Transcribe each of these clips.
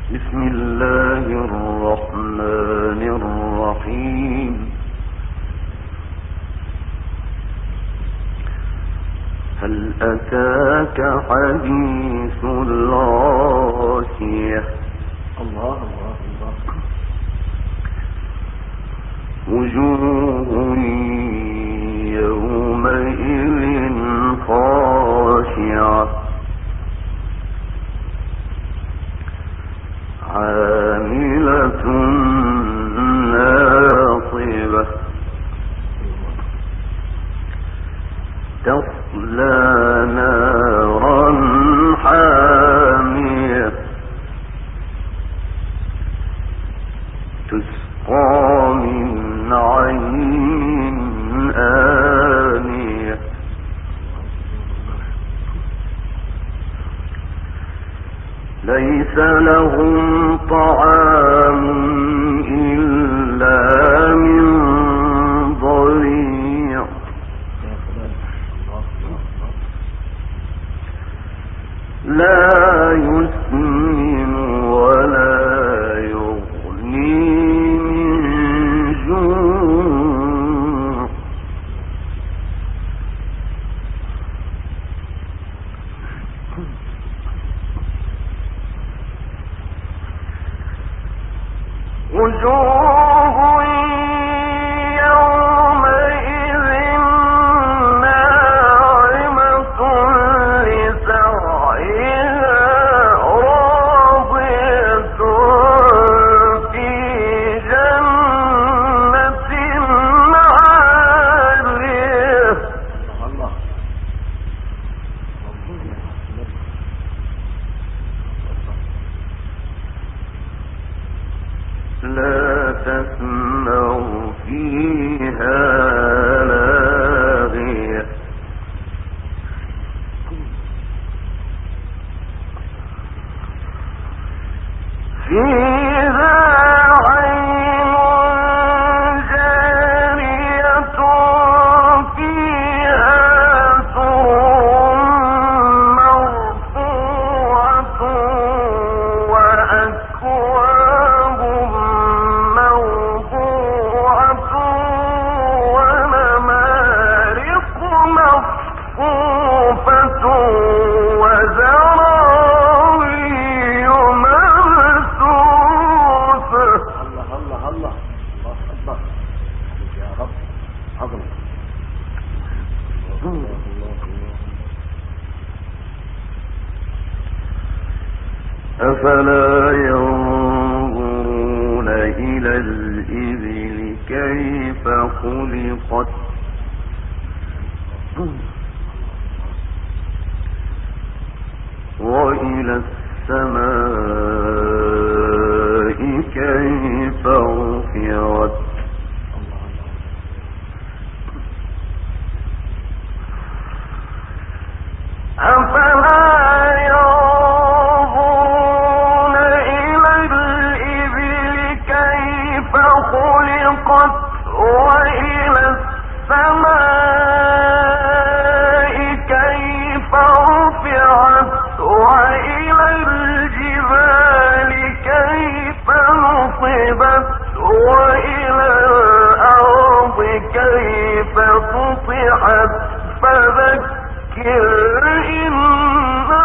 بسم الله الرحمن الرحيم. هل أتاك حديث الغاشية؟ الله الله الله. وجوه يومئذ خاشعة عاملة ناصبة تصلى نارا حامية تسقى من عين آنية ليس لهم طعام إلا من ضريع لا يسمن ولا يغني من جوع وجوه يومئذ ناعمة لسعيها راضية في جنة عالية الله لا تسمع فيها لاغية فيها عين جارية فيها سرر مرفوعة وأكواب موضوعة ونمارق مصفوفة وزرابي مبثوثة. الله الله الله الله أكبر يا رب عظمة. الله الله الله. أفلا ينظرون إلى الإبل كيف خلقت وإلى السماء كيف رفعت أفلا ينظرون إلى الإبل كيف خلقت وإلى السماء كيف رفعت وإلى الجبال كيف نصبت وإلى الأرض كيف سطحت فذكر إنما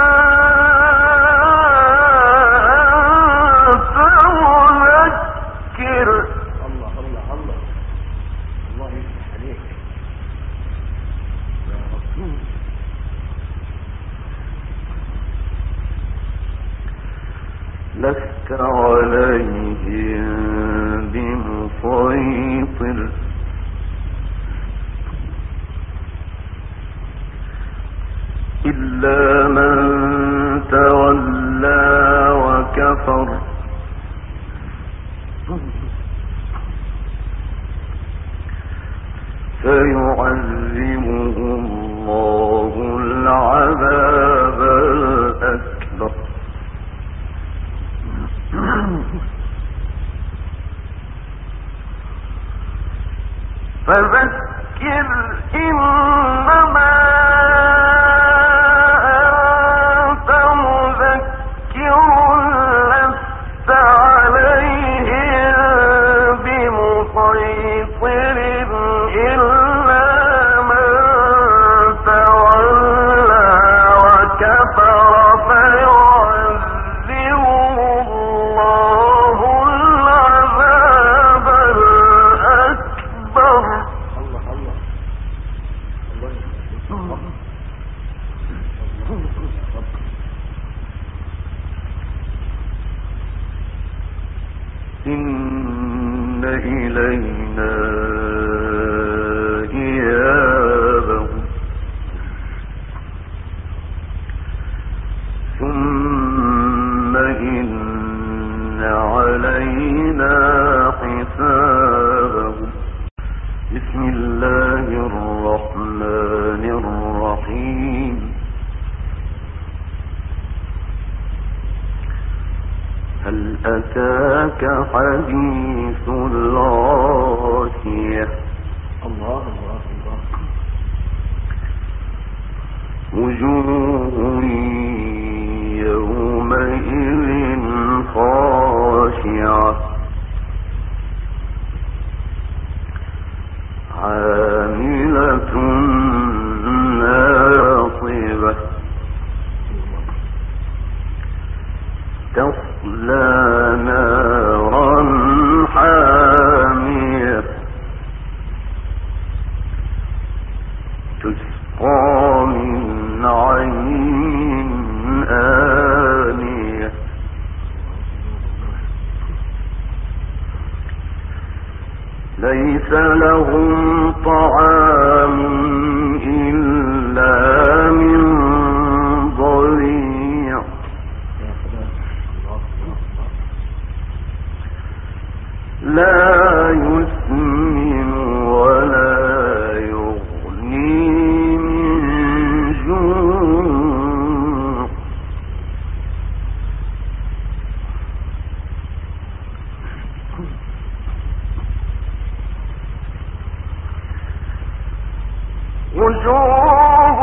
أنت مذكر. الله الله الله الله يفتح عليك يا رب. لست عليهم بمسيطر إلا من تولى وكفر فيعذبه الله العذاب الأكبر فذكر إنما أنت مذكر لست إن إلينا إيابهم ثم إن علينا حسابهم. بسم الله الرحمن الرحيم. هل أتاك حديث الغاشية الله الله الله. وجوه يومئذ خاشعة عاملة ناصبة تصلى نارا حامية تسقى من عين آنية ليس لهم طعام إلا من ضريع لا يسمن ولا يغني من جوع وجوه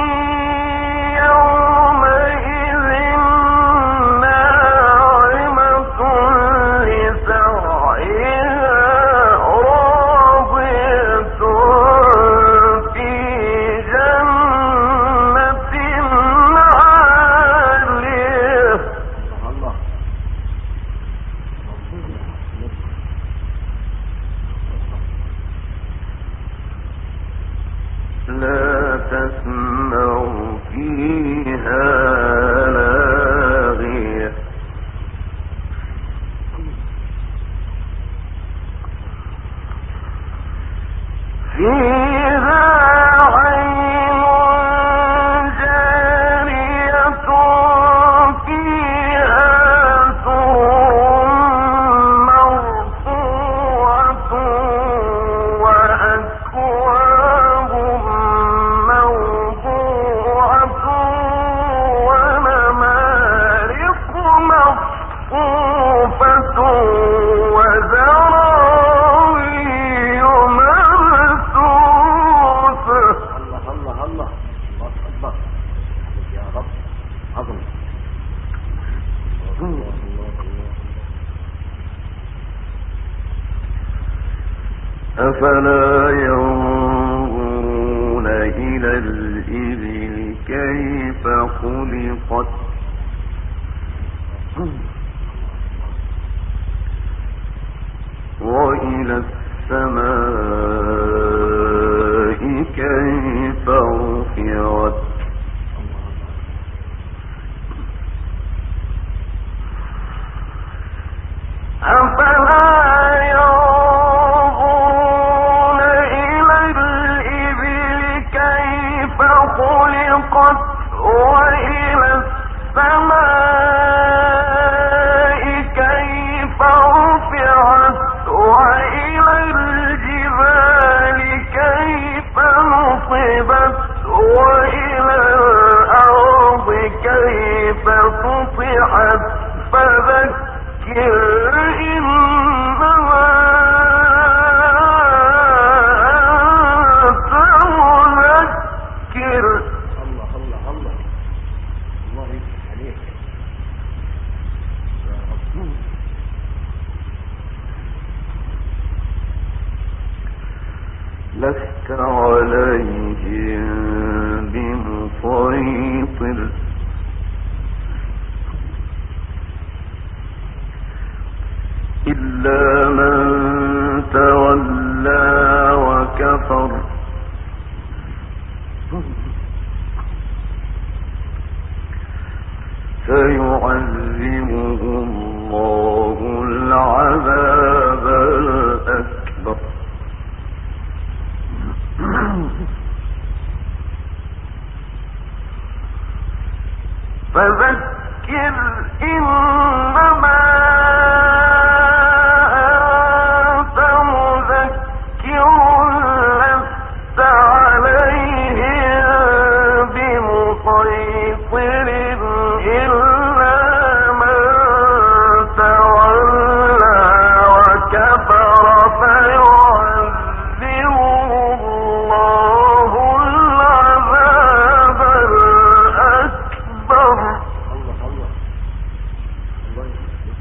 يومئذ ناعمة لسعيها راضية في جنة عالية الله. لا تسمع فيها لاغية فيها عين جارية فيها سرر مرفوعة وأكواب موضوعة ونمارق مصفوفة وزرابي مبثوثة. الله الله الله الله أكبر. يا رب عظم. الله الله الله. أفلا ينظرون إلى الإبل كيف خلقت وإلى السماء كيف رفعت أفلا ينظرون إلى الإبل كيف خلقت وإلى السماء كيف رفعت وإلى الجبال كيف نصبت وإلى الأرض كيف سطحت فذكر إنما أنت مذكر. الله الله الله. الله يفتح عليك يا رب. لست عليهم بمسيطر إلا من تولى وكفر فيعذبه الله العذاب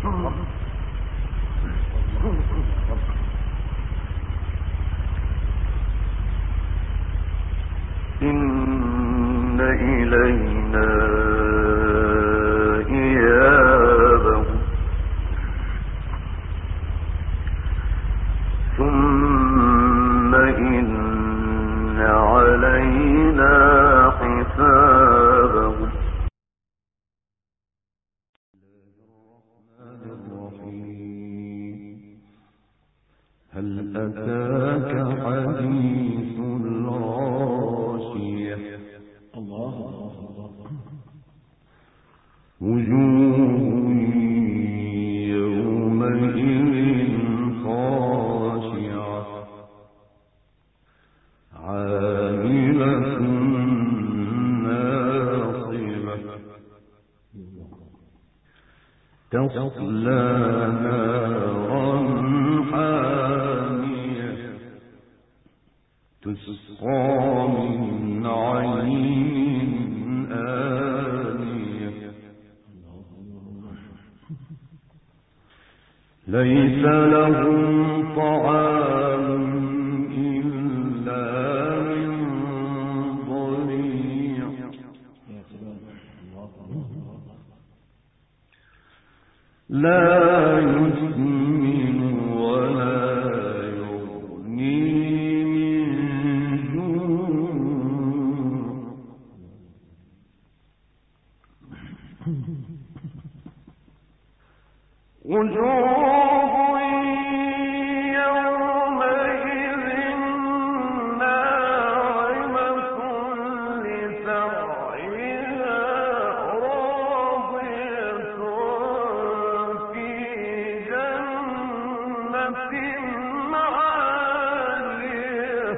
إن إلينا إيابهم ثم إن علينا حسابهم. هل أتاك حديث الغاشية الله وجوه يومئذ خاشعة عاملة ناصبة تصلى نارا حامية تسقى من عين آنية ليس لهم طعام إلا من ضريع لا يسمن ولا يغني من جوع وجوه يومئذ ناعمة لسعيها راضية في جنة عالية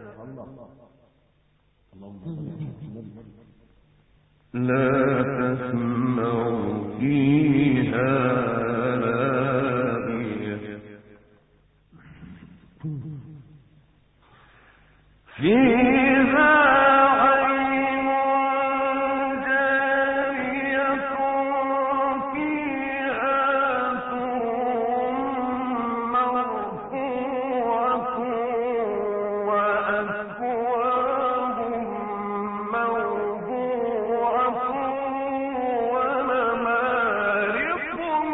لا تسمع فيها لاغية فيها عين جارية فيها سرر مرفوعة وأكواب موضوعة ونمارق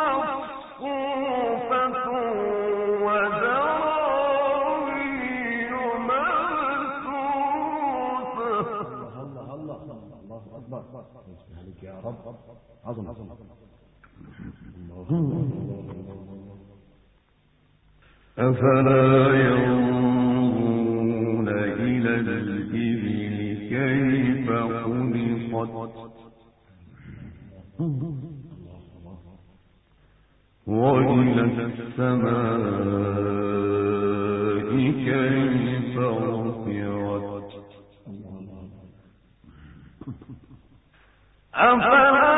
مصفوفة وزرابي مبثوثة. الله أكبر عليك يا رب عظم أفلا ينظرون إلى الإبل كيف خلقت وإلى السماء كيف رفعت أفلا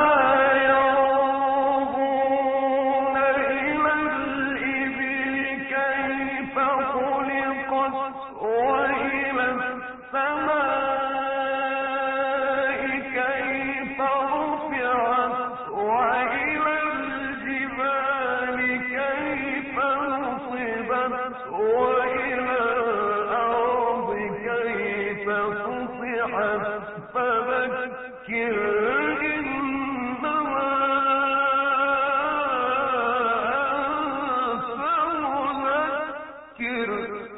ينظرون إلى الإبل كيف خلقت وإلى السماء كيف رفعت وإلى الجبال كيف نصبت وإلى الأرض كيف سطحت فذكر إنما أنت مذكر.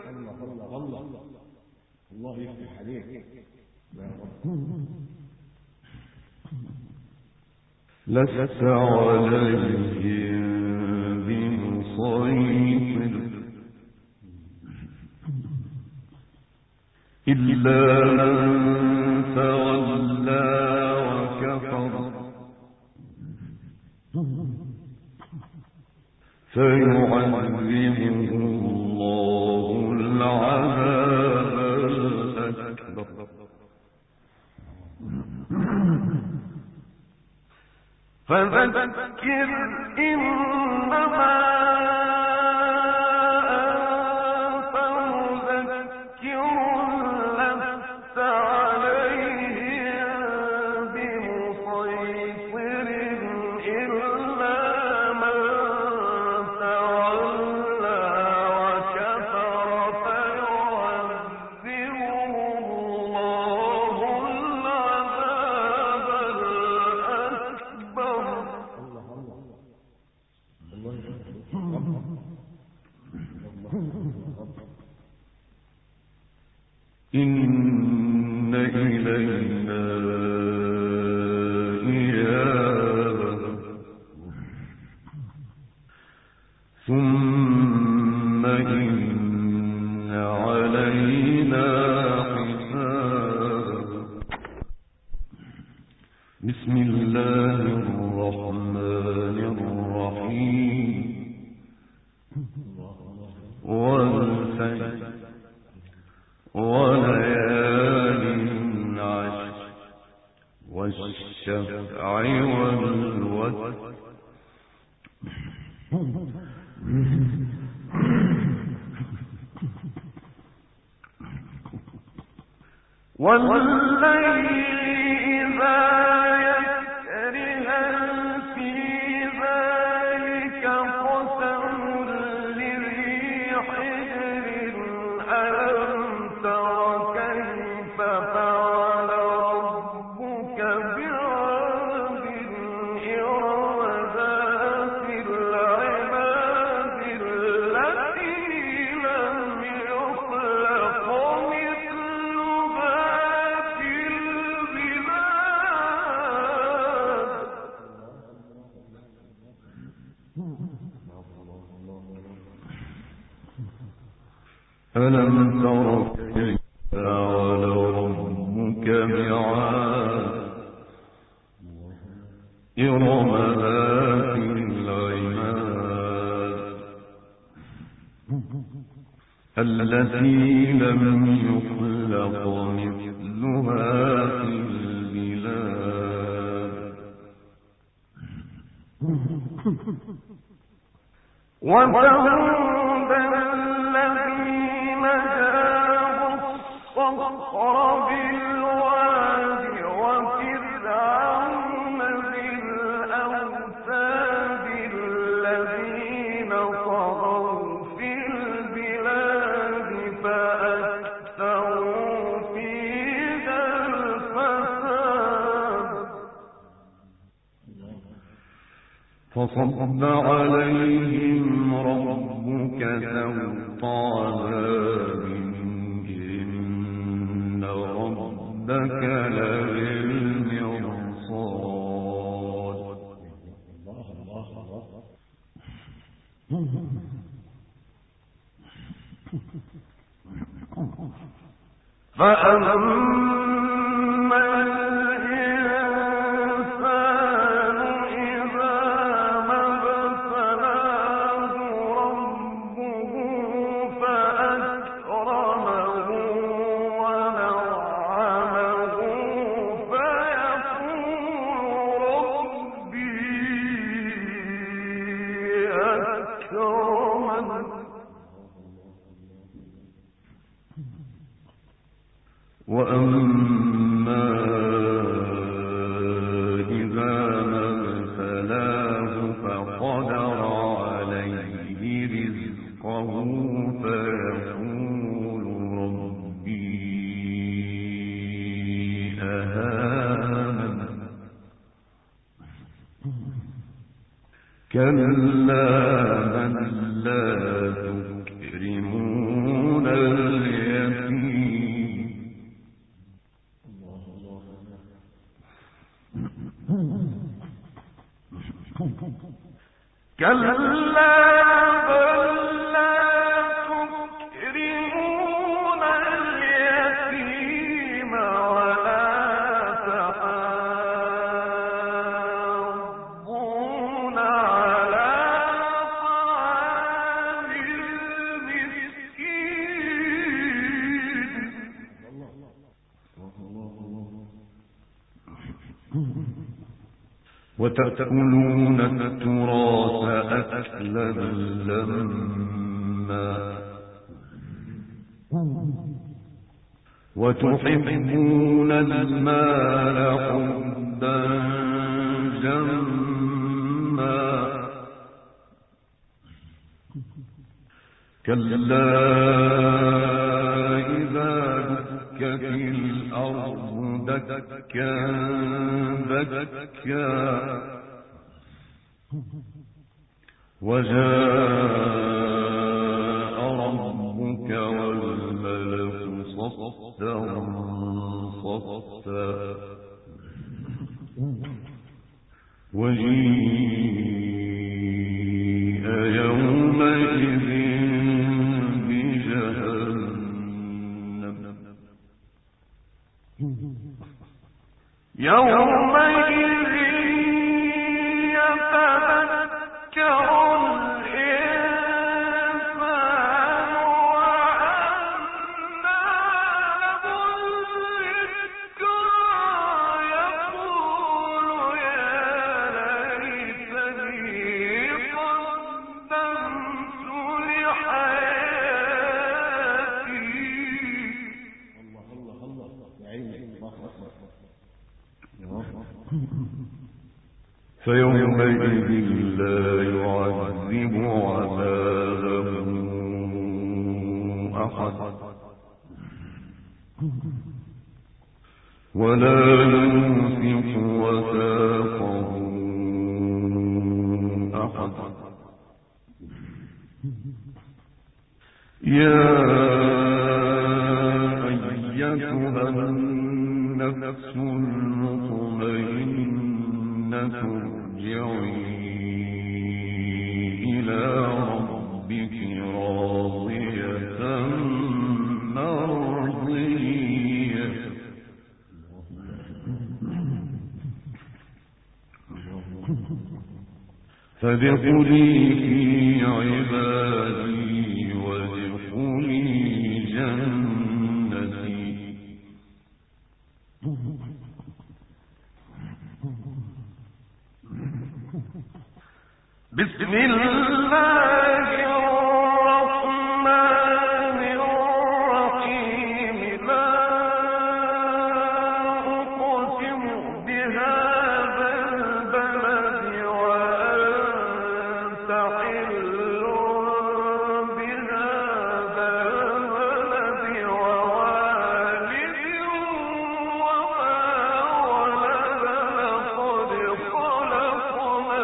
الله يفتح عليك يا رب. لست عليهم بمسيطر إلا من تولى وكفر فيعذبه الله العذاب الأكبر فذكر إنما أنت مذكر لست عليهم بمسيطر إلا من ثم إن علينا حساب. بسم الله الرحمن الرحيم. والفجر وليال عشر والشفع والوتر والليل إذا يسر هل في ذلك قسم لذي حجر ألم تر كيف فعل ربك بعاد إرم ذات العماد التي لم يخلق مثلها في البلاد. ألم تر كيف فعل ربك بعاد إرم ذات العماد التي لم يخلق مثلها في البلاد. وثمود الذين جابوا الصخر بالواد وفرعون ذي الأوتاد الذين طغوا في البلاد فأكثروا فيها الفساد. فصب عليهم ربك سوط عذاب إن ربك لبالمرصاد. فأما الإنسان إذا ما ابتلاه ربه فأكرمه ونعمه فيقول ربي أكرمن. وأما إذا ما ابتلاه فقدر عليه رزقه فيقول ربي أهانن. كلا بل لا تكرمون اليتيم كلا بل لا تكرمون اليتيم ولا تحاضون على طعام المسكين وتأكلون التراث أكلا لما وتحبون المال حبا جما كلا إذا دكت الأرض دكا دكا وجاء ربك والملك صفا صفا وجيء يومئذ فيومئذ لا يعذب عذابه أحد ولا يوثق وثاقه أحد. يا أيتها النفس المطمئنة ارجعي إلى ربك راضية مرضية فادخلي في عبادي وادخلي جنتي. بسم الله الرحمن الرحيم. لا أقسم بهذا البلد وأنت حل بهذا البلد ووالد وما ولد. لقد خلقنا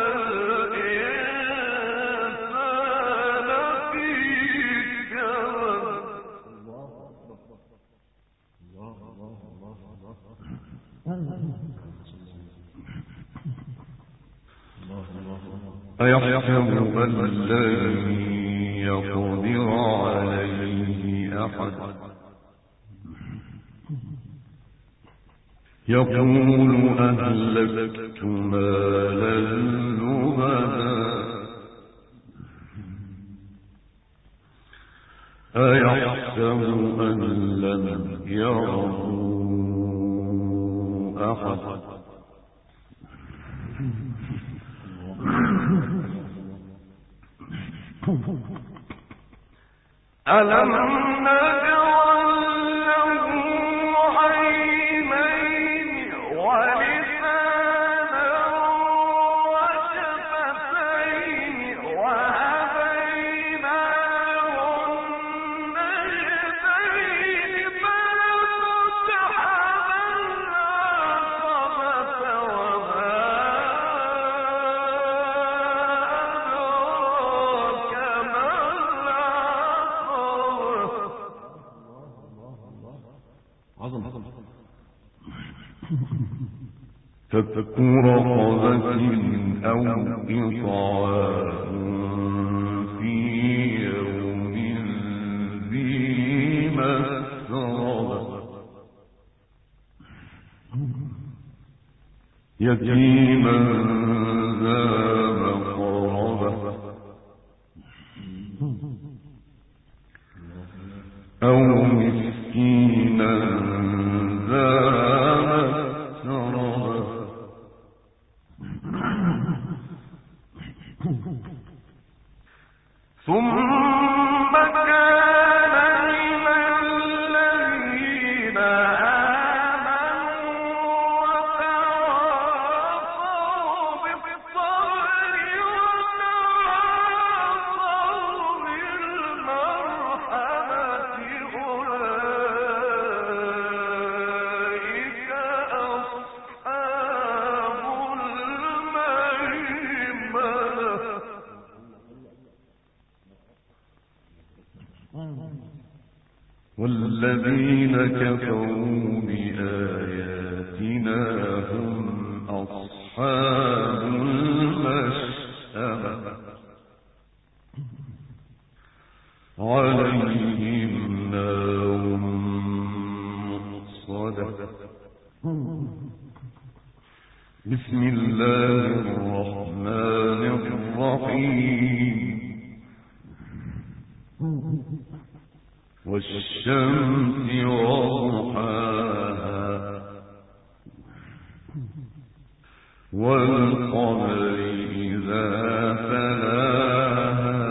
الإنسان في كبد. أيحسب أن لن يقدر عليه أحد يقول أهلكت مالا لبدا أيحسب أن لم يره أحد ألم نجعل له عينين ولسانا وشفتين وهديناه النجدين فلنتحمل العقبة وما أدراك ما العقبة. فك رقبة أو إطعام في يوم ذي مسغبة يتيما ذا مقربة أو مسكينا ذا مسربة ثم كان من الذين آمنوا وتواصوا بالصبر وتواصوا بالمرحمة أولئك أصحاب الميمنة. والذين كفروا بآياتنا هم أصحاب المشأمة عليهم نار مؤصدة. بسم الله الرحمن الرحيم. والشمس وضحاها والقمر إذا تلاها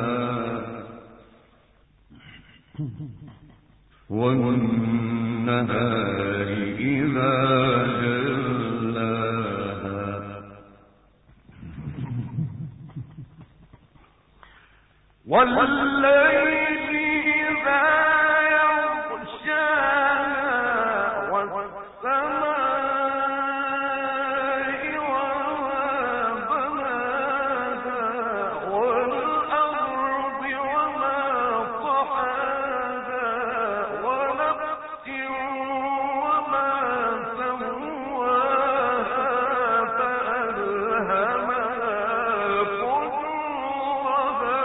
والنهار إذا جلاها والليل إذا يغشاها والسماء وما بناها والأرض وما طحاها ونفس وما سواها فألهمها فجورها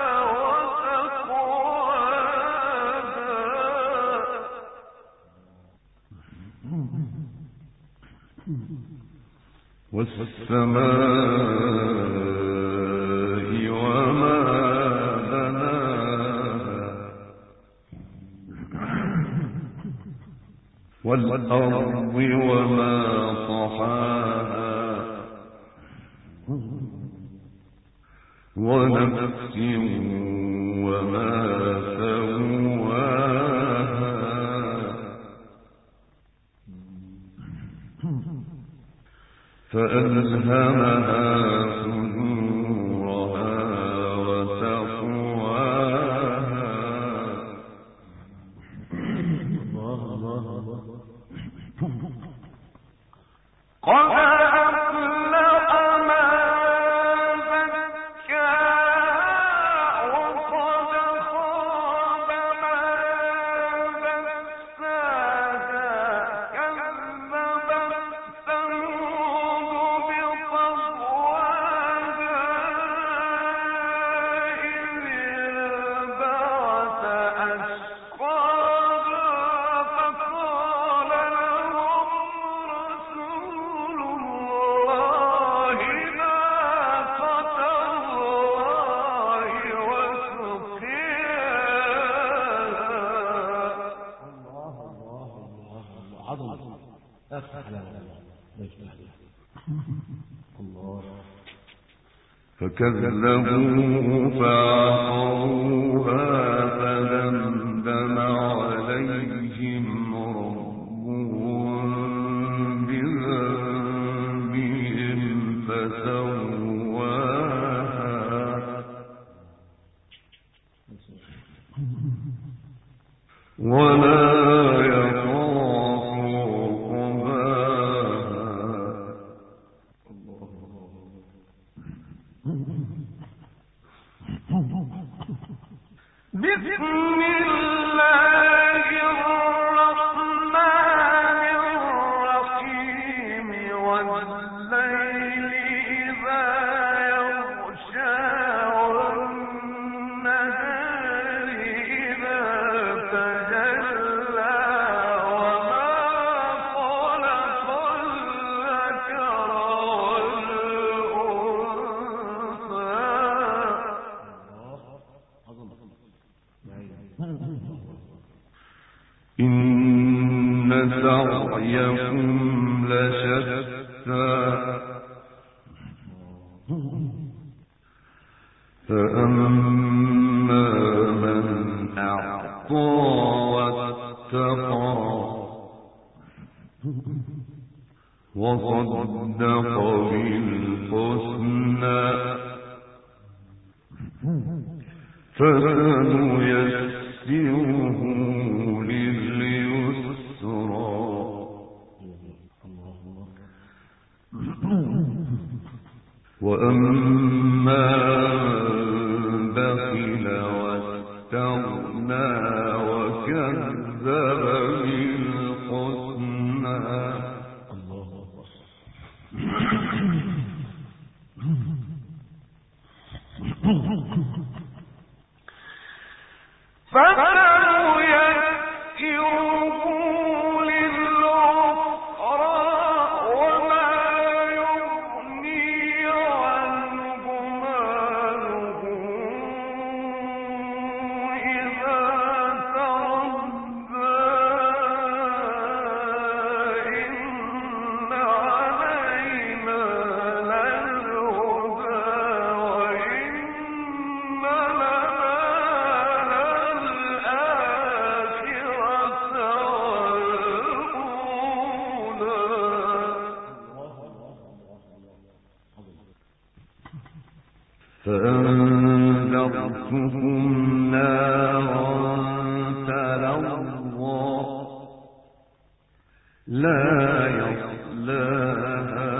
والسماء وما بناها والأرض وما طحاها ونفس وما سواها فألهمها فجورها وتقواها قد أفلح من زكاها وقد خاب من دساها كذبت ثمود بطغواها إذ انبعث أشقاها فقال لهم رسول الله ناقة الله وسقياها. عظمة أفتح لنا الله. فكذبوه فعقروها فدمدم عليهم ربهم بذنبهم فسواها ولا يخاف بسم الله الرحمن الرحيم والليل إذا يغشى والنهار إذا تجلى وما خلق الذكر والأنثى إن سعيكم لشتى فأما من أعطى واتقى وصدق بالحسنى فسنيسره لليسرى وأما من بخل واستغنى وكذب بالحسنى فسنيسره للعسرى وما يغني عنه ماله إذا تردى إن علينا للهدى وإن لنا فأنت أنذرتكم نارا تلظى لا يصلاها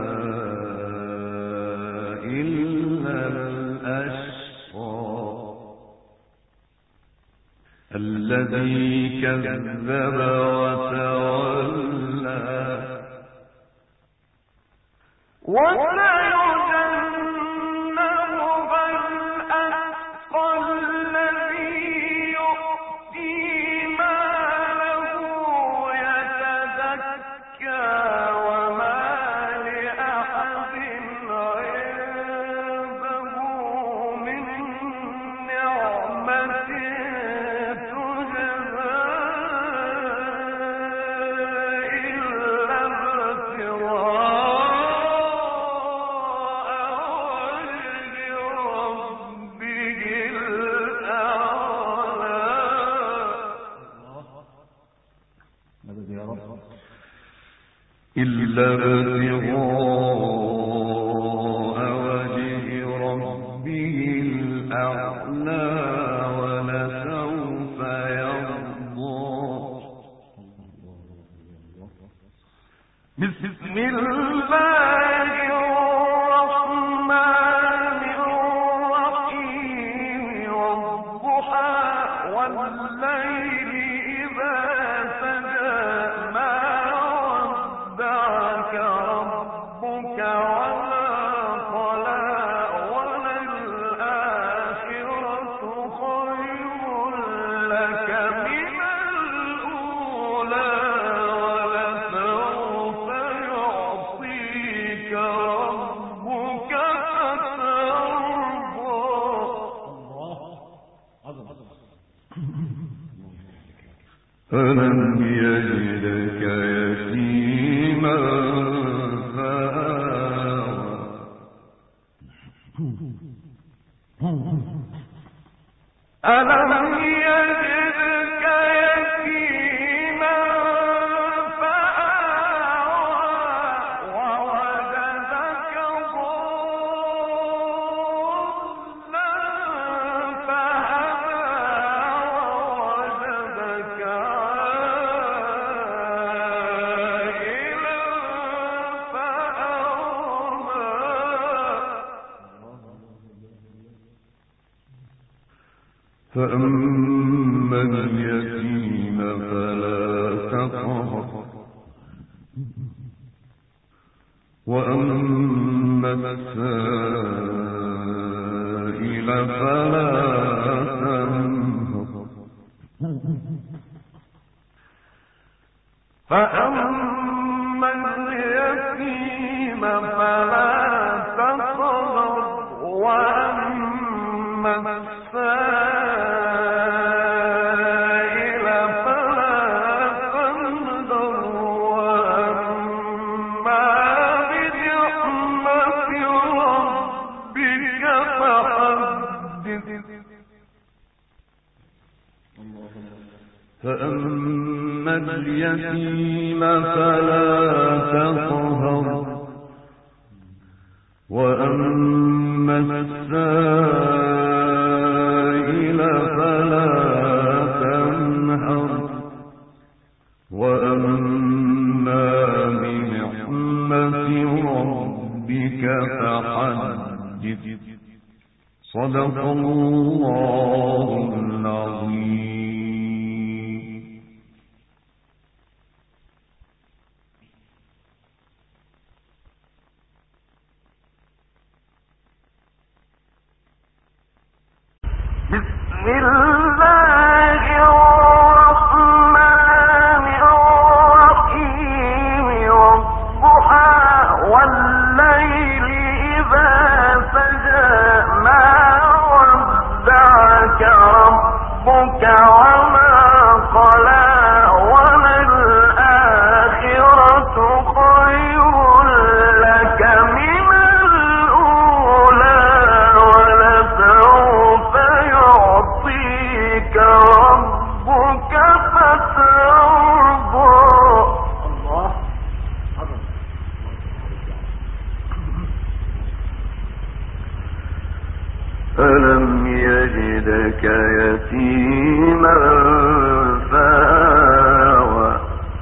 إلا الأشقى الذي كذب وتولى وسيجنبها الأتقى الذي يؤتي ماله يتزكى وما لأحد عنده من نعمة تجزى إلا ابتغاء وجه ربه الأعلى ولسوف يرضى بسم الله الرحمن الرحيم والضحى والليل إذا سجى ما ودعك ربك وما قلى وللآخرة خير لك من الأولى ولسوف يعطيك ربك فترضى ألم يجدك يتيما ألم يجدك يتيما فآوى ووجدك ضالا فهدى ووجدك عائلا فأغنى فأما اليتيم فلا تقهر وأما السائل فلا تنهر فأما اليتيم فلا تقهر وأما السائل فلا تنهر وأما بنعمة ربك فحدث فأما اليتيم فلا تقهر وأما السائل فلا تنهر وأما بنعمة ربك فحدث صدق الله العظيم. بسم الله الرحمن الرحيم والضحى والليل إذا سجى ما ودعك ربك وما قلى وللآخرة خير لك من الأولى ولسوف يعطيك ربك فترضى ألم يجدك يتيما فآوى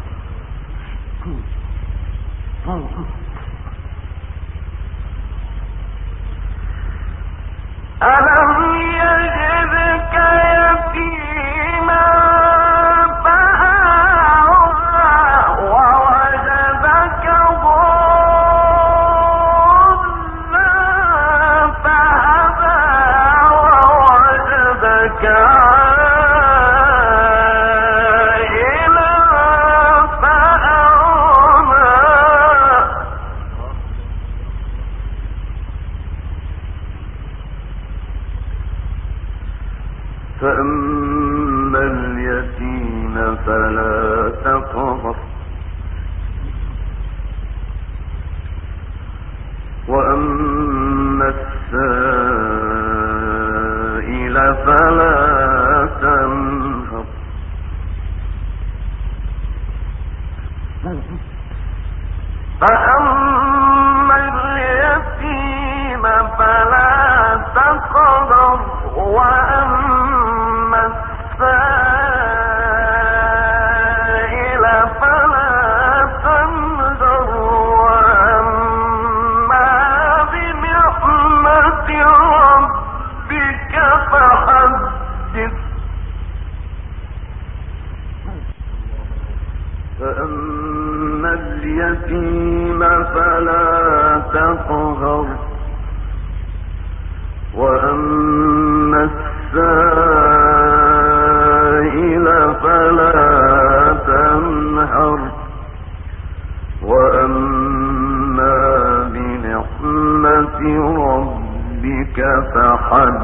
ألم يجدك يتيما فآوى ووجدك ضالا فهدى ووجدك عائلا فأغنى فأما اليتيم فلا تقهر وأما السائل فلا تنهر فأما اليتيم فلا تقهر وأما السائل فلا تنهر وأما بنعمة ربك فحدث فأما اليتيم فلا تقهر وأما السائل فلا تنهر وأما بنعمة ربك فحدث